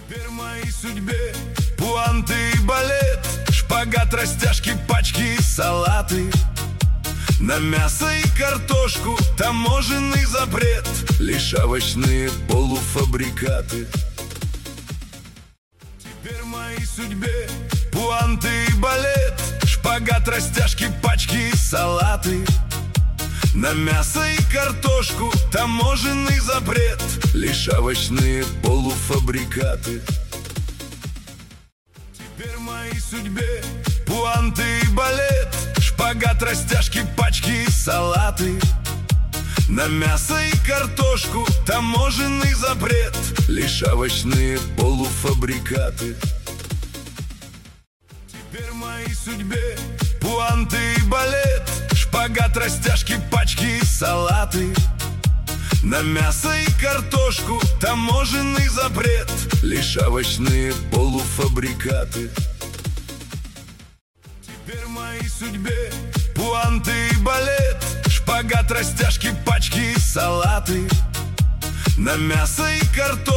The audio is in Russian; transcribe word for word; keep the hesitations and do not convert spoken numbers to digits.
Теперь в моей судьбе пуанты и балет, шпагат, растяжки, пачки и салаты. На мясо и картошку таможенный запрет, лишь овощные полуфабрикаты. Теперь в моей судьбе пуанты и балет, шпагат, растяжки, пачки и салаты. На мясо и картошку таможенный запрет, лишь овощные полуфабрикаты. Теперь в моей судьбе пуанты и балет, шпагат, растяжки, пачки и салаты. На мясо и картошку таможенный запрет, лишь овощные полуфабрикаты. Теперь в моей судьбе пуанты и балет, шпагат, растяжки, пачки и салаты. На мясо и картошку таможенный запрет, лишь овощные полуфабрикаты. Теперь в моей судьбе пуанты и балет, шпагат, растяжки, пачки и салаты. На мясо и картошку